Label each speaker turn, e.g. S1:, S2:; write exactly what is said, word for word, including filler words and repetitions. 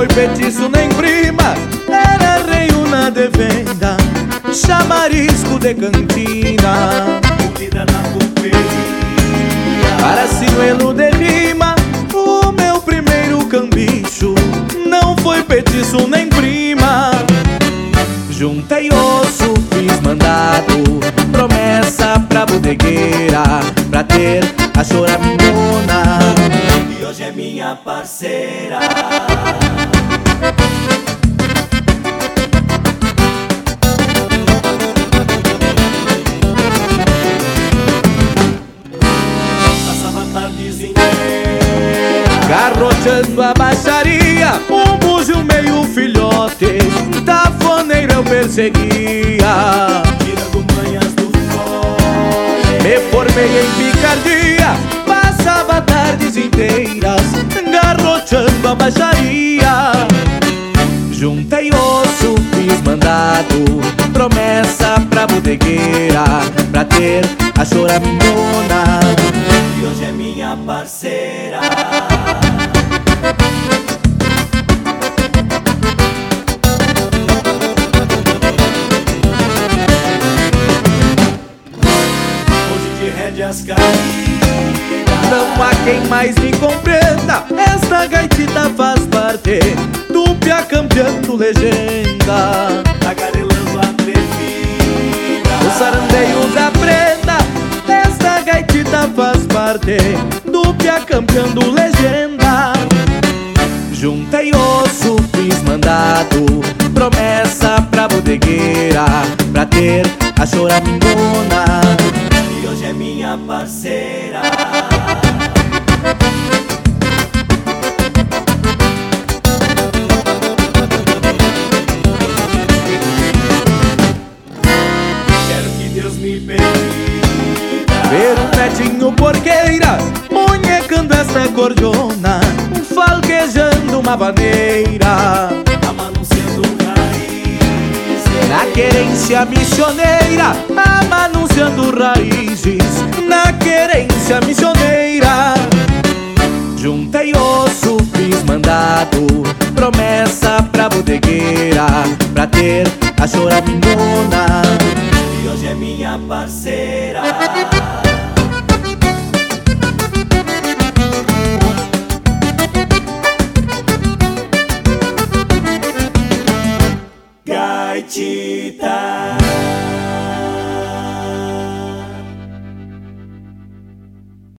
S1: foi petiço nem prima, era reiúna de venda, chamarisco de cantina,
S2: Comida na pulperia,
S1: para sinuelo de rima. O meu primeiro cambicho não foi petiço nem prima. Juntei osso, fiz mandado, promessa pra bodegueira, pra ter a choramingona,
S2: e hoje é minha parceira. Passava tardes inteiras
S1: garroteando a baixaria, um búzio meio filhote, tafoneiro eu perseguia.
S2: tirando manhas do fole,
S1: Me formei em picardia, passava tardes inteiras garroteando a baixaria. Juntei osso, fiz mandado, promessa pra bodegueira, pra ter a choramingona,
S2: e hoje é minha parceira. Hoje de rédeas caídas,
S1: não há quem mais me compreenda. Esta gaitita faz parte do Pia campeando legenda,
S2: tagarelando atrevida,
S1: o sarandeio da prenda. Esta gaitita faz parte do Pia campeando legenda. Juntei osso, fiz mandado, promessa pra bodegueira, pra ter a choramingona,
S2: e hoje é minha parceira. Quero que Deus me permita
S1: ver um netinho porqueira munhecando esta cordiona, falquejando uma vaneira,
S2: amanunciando raízes,
S1: na querência missioneira, amanunciando raízes, na querência missioneira. Juntei osso, fiz mandado, promessa pra bodegueira, pra ter a choramingona,
S2: e hoje é minha parceira. Gaitita.